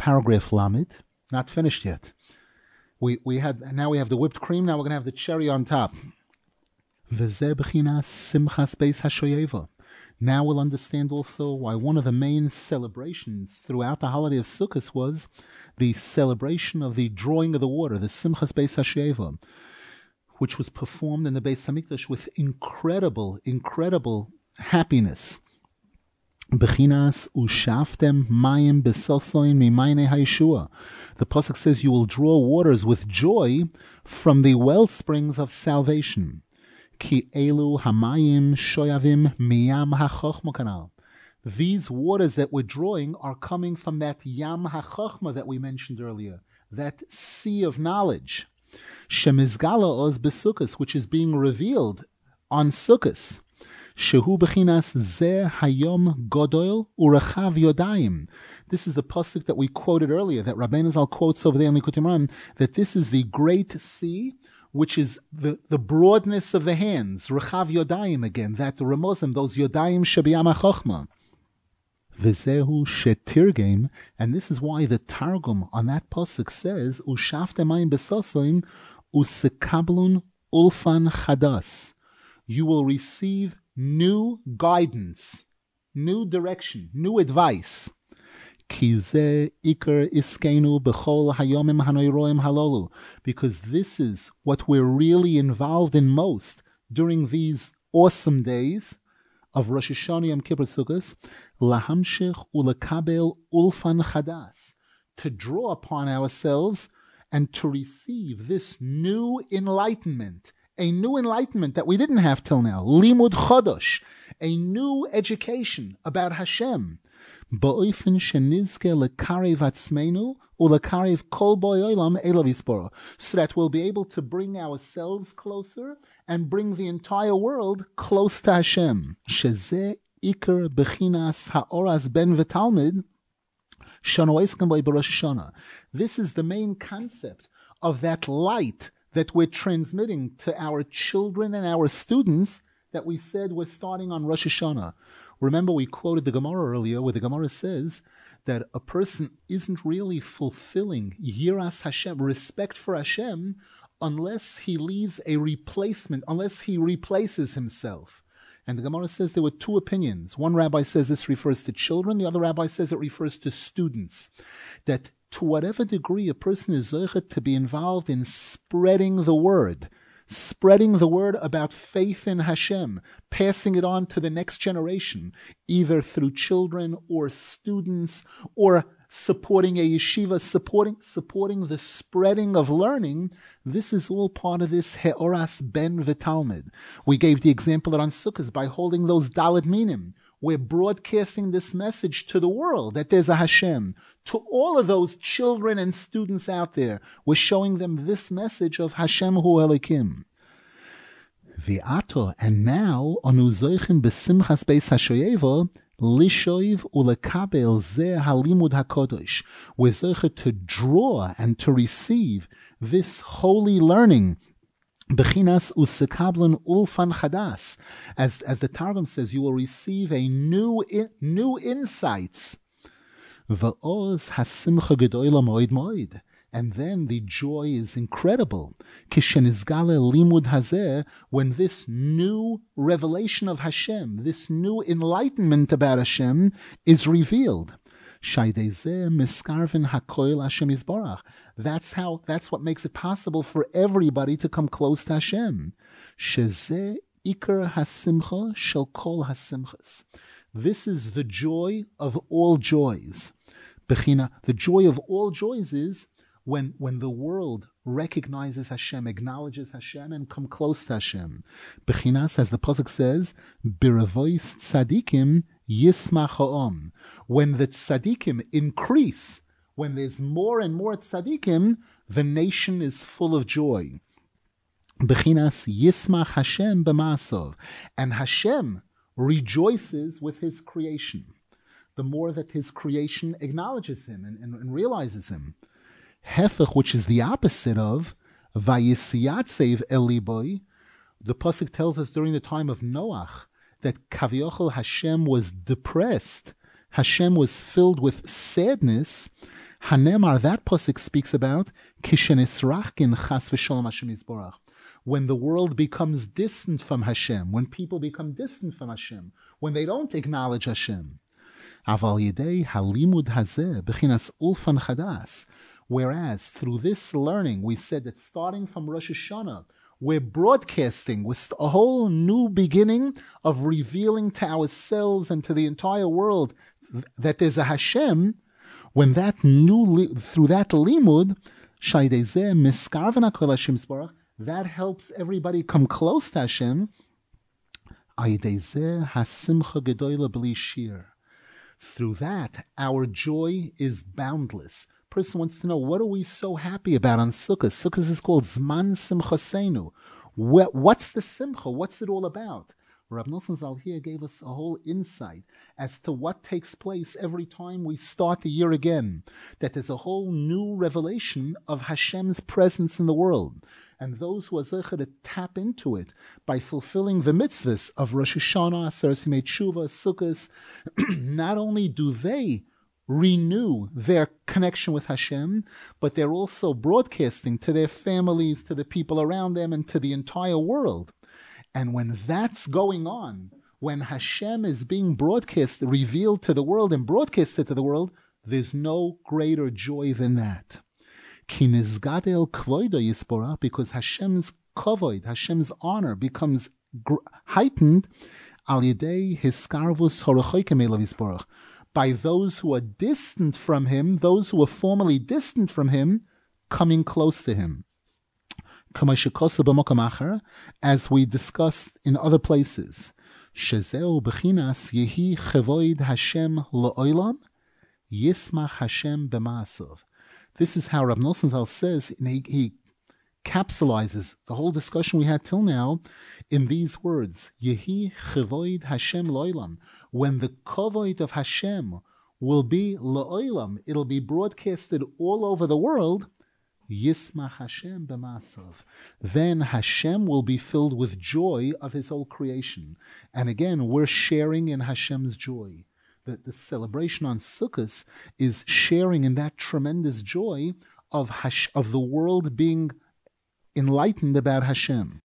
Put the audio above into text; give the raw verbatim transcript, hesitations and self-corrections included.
paragraph Lamed, not finished yet. We we had now we have the whipped cream. Now we're going to have the cherry on top. V'zeh b'chinas simchas beis hashoyeva. Now we'll understand also why one of the main celebrations throughout the holiday of Sukkot was the celebration of the drawing of the water, the simchas beis hashoyeva, which was performed in the Beis Hamikdash with incredible, incredible happiness. Bechinas ushaftem mayim besosoin mimayne hayeshua. The pasuk says, "You will draw waters with joy from the well springs of salvation." Ki elu hamayim shoyavim miyam hachochma kanal. These waters that we're drawing are coming from that yam hachochma that we mentioned earlier, that sea of knowledge, shemizgala oz besukkos, which is being revealed on Sukkos. Shehu bechinas zeh hayom godol urechav yodayim. This is the pasuk that we quoted earlier, that Rabbeinu Zal quotes over there in Likutei Moharan, that this is the great sea, which is the, the broadness of the hands, rechav yodayim again, that the remozim, those yodayim shebiyam hachochma. V'zehu shetirgem, and this is why the Targum on that pasuk says, ushaftem mayim besosoim usekablun ulfan chadas. You will receive new guidance, new direction, new advice. Because this is what we're really involved in most during these awesome days of Rosh Hashanah Yom Kippur Sukkos, lahamshich ulekabel ulfan chadas, to draw upon ourselves and to receive this new enlightenment, a new enlightenment that we didn't have till now, limud chodosh, a new education about Hashem, ba'ofen shenizke lekarev atzmeinu ulekarev kol boi olam elav yisporo, so that we'll be able to bring ourselves closer and bring the entire world close to Hashem. Shezeh ikar bechinas ha'oras ben v'talmid shana oiskem boi b'Rosh Hashanah. This is the main concept of that light that we're transmitting to our children and our students that we said we're starting on Rosh Hashanah. Remember, we quoted the Gemara earlier, where the Gemara says that a person isn't really fulfilling Yiras Hashem, respect for Hashem, unless he leaves a replacement, unless he replaces himself. And the Gemara says there were two opinions. One rabbi says this refers to children, the other rabbi says it refers to students. That to whatever degree a person is zeichet to be involved in spreading the word, spreading the word about faith in Hashem, passing it on to the next generation, either through children or students, or supporting a yeshiva, supporting supporting the spreading of learning, this is all part of this He'oras ben v'talmid. We gave the example that on Sukkot, by holding those Dalet Minim, we're broadcasting this message to the world that there's a Hashem. To all of those children and students out there, we're showing them this message of Hashem Hu Elokim. V'ato, and now, anu zoichen besimchas beis hashoyeva, lishoiv ulekabel zeh halimud hakodesh. We're zoichet to draw and to receive this holy learning. Bechinas usekablun ulfan chadas, as as the Targum says, you will receive a new in, new insights. Va'oz hasimcha gedola moed moed, and then the joy is incredible. Kishenizgale limud hazeh, when this new revelation of Hashem, this new enlightenment about Hashem, is revealed. Shaydezeh miskarvin hakoil Hashem Yisborach. That's how. That's what makes it possible for everybody to come close to Hashem. Shezeh ikar hasimcha shel kol hasimchas. This is the joy of all joys. Bechina, the joy of all joys is when when the world recognizes Hashem, acknowledges Hashem, and come close to Hashem. Bechinas, as the pasuk says, biravois tzadikim yismach ha'om. When the tzadikim increase, when there's more and more tzadikim, the nation is full of joy. Bechinas yismach Hashem b'ma'asov, and Hashem rejoices with His creation. The more that His creation acknowledges Him and, and, and realizes Him. Hefech, which is the opposite of Vayisiyatsev Eliboy, the pasuk tells us during the time of Noach that Kaviochel Hashem was depressed. Hashem was filled with sadness. Hanemar, that pasuk speaks about kishenisrachkin chas v'sholom Hashem Yisborach. When the world becomes distant from Hashem, when people become distant from Hashem, when they don't acknowledge Hashem. Aval yedei halimud hazeh b'chinas ulfan chadas. Whereas through this learning, we said that starting from Rosh Hashanah, we're broadcasting with a whole new beginning of revealing to ourselves and to the entire world that there's a Hashem. When that new, through that limud, shaydezeh miskarven hakol Hashem Yisborach, that helps everybody come close to Hashem. Aydezeh hasimcha gedola b'li shir. Through that, our joy is boundless. Person wants to know, what are we so happy about on Sukkot? Sukkot is called Zman Simchasenu. What's the Simcha? What's it all about? Rab Nosson Zal here gave us a whole insight as to what takes place every time we start the year again. That there's a whole new revelation of Hashem's presence in the world. And those who are zeicher to tap into it by fulfilling the mitzvahs of Rosh Hashanah, Aseres Yimei Tshuva, Sukkot, not only do they renew their connection with Hashem, but they're also broadcasting to their families, to the people around them, and to the entire world. And when that's going on, when Hashem is being broadcast, revealed to the world and broadcasted to the world, there's no greater joy than that. Ki nizgadel kvoida yispora, because Hashem's kavod, Hashem's honor, becomes gr- heightened al yedei hiskarvus horochoykem elav yisporach, by those who are distant from Him, those who were formerly distant from Him, coming close to Him. As we discussed in other places, Shezeu b'chinas yehi chevoid Hashem la'olam, yismach Hashem b'ma'asov. This is how Rab Nosson Zal says, and he, he capsulizes the whole discussion we had till now in these words, Yehi chevoid Hashem la'olam. When the kavod of Hashem will be la'olam, it'll be broadcasted all over the world, Yismach Hashem b'masav. Then Hashem will be filled with joy of His whole creation. And again, we're sharing in Hashem's joy. The, the celebration on Sukkot is sharing in that tremendous joy of Hash, of the world being enlightened about Hashem.